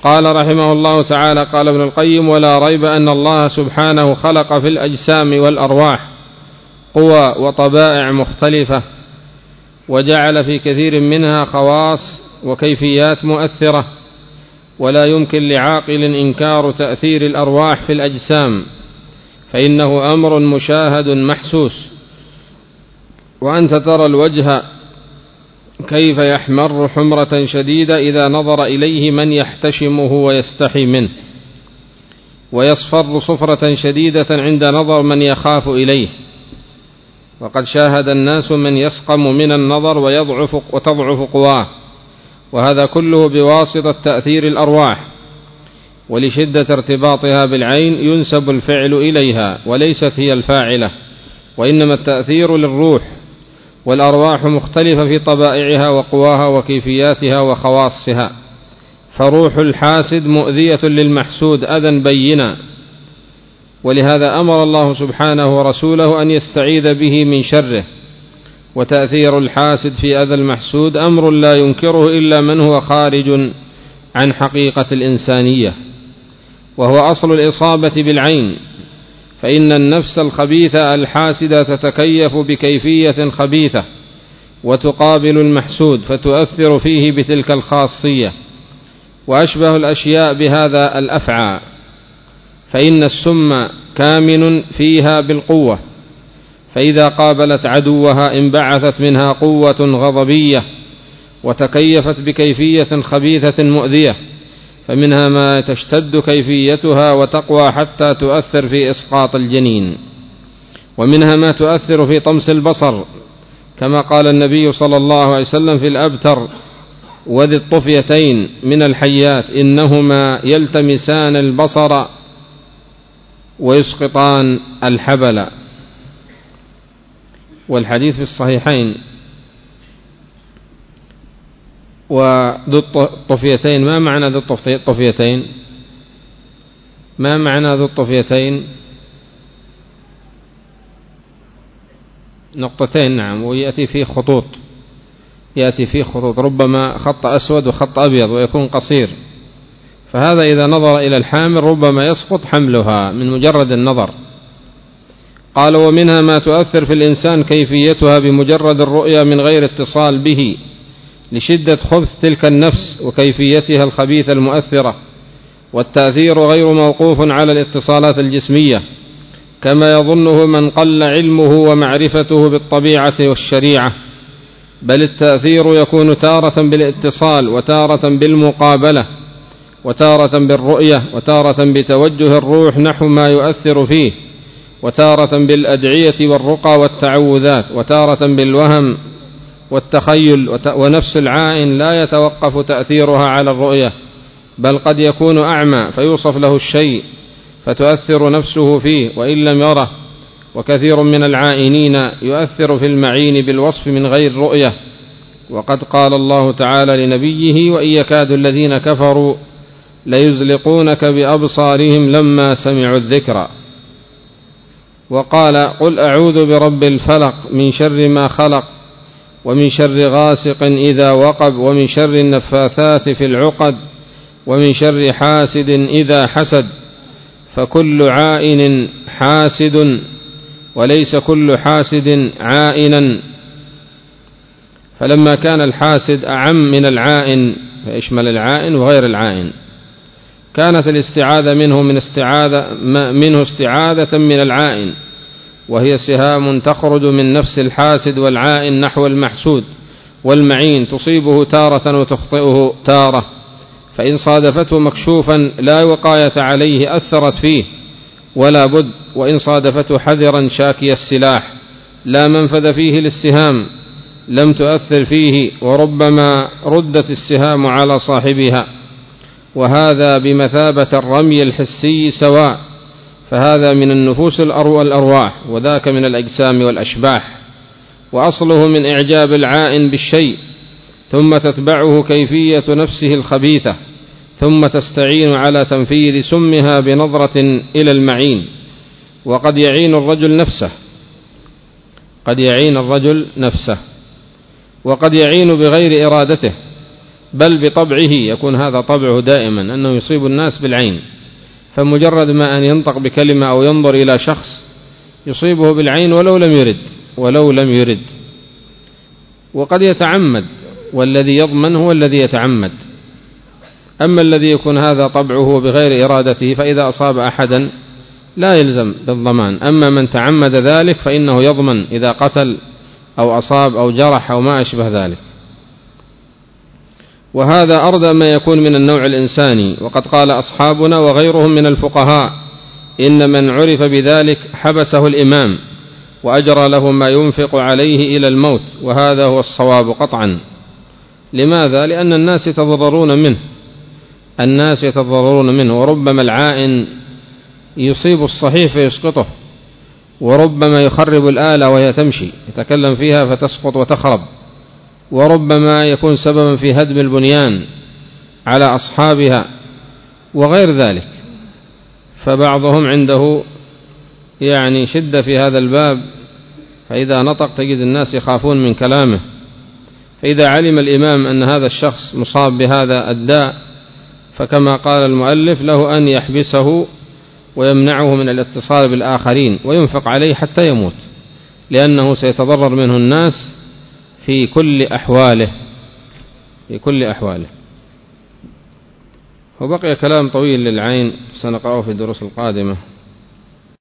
قال رحمه الله تعالى: قال ابن القيم: ولا ريب أن الله سبحانه خلق في الأجسام والأرواح قوى وطبائع مختلفة، وجعل في كثير منها خواص وكيفيات مؤثرة، ولا يمكن لعاقل إنكار تأثير الأرواح في الأجسام، فإنه أمر مشاهد محسوس. وأنت ترى الوجه كيف يحمر حمرة شديدة إذا نظر إليه من يحتشمه ويستحي منه، ويصفر صفرة شديدة عند نظر من يخاف إليه. وقد شاهد الناس من يسقم من النظر وتضعف قواه، وهذا كله بواسطة تأثير الأرواح. ولشدة ارتباطها بالعين ينسب الفعل إليها وليست هي الفاعلة، وإنما التأثير للروح، والأرواح مختلفة في طبائعها وقواها وكيفياتها وخواصها. فروح الحاسد مؤذية للمحسود أذى بينا، ولهذا أمر الله سبحانه ورسوله أن يستعيذ به من شره. وتأثير الحاسد في أذى المحسود أمر لا ينكره إلا من هو خارج عن حقيقة الإنسانية، وهو أصل الإصابة بالعين. فإن النفس الخبيثة الحاسدة تتكيف بكيفية خبيثة وتقابل المحسود فتؤثر فيه بتلك الخاصية. وأشبه الأشياء بهذا الأفعى، فإن السم كامن فيها بالقوة، فإذا قابلت عدوها انبعثت منها قوة غضبية وتكيفت بكيفية خبيثة مؤذية، فمنها ما تشتد كيفيتها وتقوى حتى تؤثر في إسقاط الجنين، ومنها ما تؤثر في طمس البصر، كما قال النبي صلى الله عليه وسلم في الأبتر وذي الطفيتين من الحيات: إنهما يلتمسان البصر ويسقطان الحبل. والحديث في الصحيحين. وذو الطفيتين، ما معنى ذو الطفيتين؟ ما معنى ذو الطفيتين؟ نقطتين، نعم، ويأتي فيه خطوط، يأتي فيه خطوط، ربما خط أسود وخط أبيض ويكون قصير، فهذا إذا نظر إلى الحامل ربما يسقط حملها من مجرد النظر. قال: ومنها ما تؤثر في الإنسان كيفيتها بمجرد الرؤية من غير اتصال به، لشدة خبث تلك النفس وكيفيتها الخبيثة المؤثرة. والتأثير غير موقوف على الاتصالات الجسمية كما يظنه من قل علمه ومعرفته بالطبيعة والشريعة، بل التأثير يكون تارة بالاتصال، وتارة بالمقابلة، وتارة بالرؤية، وتارة بتوجه الروح نحو ما يؤثر فيه، وتارة بالأدعية والرقى والتعوذات، وتارة بالوهم والتخيل. ونفس العائن لا يتوقف تأثيرها على الرؤية، بل قد يكون أعمى فيوصف له الشيء فتؤثر نفسه فيه وإن لم يره. وكثير من العائنين يؤثر في المعين بالوصف من غير رؤية، وقد قال الله تعالى لنبيه: وإن يكاد الذين كفروا ليزلقونك بأبصارهم لما سمعوا الذكر. وقال: قل أعوذ برب الفلق من شر ما خلق، ومن شر غاسق إذا وقب، ومن شر النفاثات في العقد، ومن شر حاسد إذا حسد. فكل عائن حاسد، وليس كل حاسد عائنا. فلما كان الحاسد أعم من العائن فيشمل العائن وغير العائن، كانت الاستعاذة منه استعاذة من العائن، وهي سهام تخرج من نفس الحاسد والعائن نحو المحسود، والمعين تصيبه تارة وتخطئه تارة، فإن صادفته مكشوفا لا وقاية عليه أثرت فيه ولا بد، وإن صادفته حذرا شاكي السلاح لا منفذ فيه للسهام لم تؤثر فيه، وربما ردت السهام على صاحبها، وهذا بمثابة الرمي الحسي سواء، فهذا من النفوس الأرواح، وذاك من الأجسام والأشباح. وأصله من إعجاب العائن بالشيء، ثم تتبعه كيفية نفسه الخبيثة، ثم تستعين على تنفيذ سمها بنظرة إلى المعين. وقد يعين الرجل نفسه، وقد يعين بغير إرادته، بل بطبعه يكون هذا طبعه دائما أنه يصيب الناس بالعين، فمجرد ما أن ينطق بكلمة أو ينظر إلى شخص يصيبه بالعين ولو لم يرد. وقد يتعمد، والذي يضمن هو الذي يتعمد. أما الذي يكون هذا طبعه بغير إرادته فإذا أصاب أحدا لا يلزم بالضمان. أما من تعمد ذلك فإنه يضمن إذا قتل أو أصاب أو جرح أو ما أشبه ذلك. وهذا أردى ما يكون من النوع الإنساني. وقد قال أصحابنا وغيرهم من الفقهاء إن من عرف بذلك حبسه الإمام وأجرى له ما ينفق عليه إلى الموت، وهذا هو الصواب قطعا. لماذا؟ لأن الناس يتضررون منه، وربما العائن يصيب الصحيح فيسقطه، وربما يخرب الآلة وهي تمشي يتكلم فيها فتسقط وتخرب، وربما يكون سببا في هدم البنيان على أصحابها وغير ذلك. فبعضهم عنده يعني شدة في هذا الباب، فإذا نطق تجد الناس يخافون من كلامه. فإذا علم الإمام أن هذا الشخص مصاب بهذا الداء فكما قال المؤلف له أن يحبسه ويمنعه من الاتصال بالآخرين وينفق عليه حتى يموت، لأنه سيتضرر منه الناس في كل أحواله. وبقي كلام طويل للعين سنقرأه في الدروس القادمة.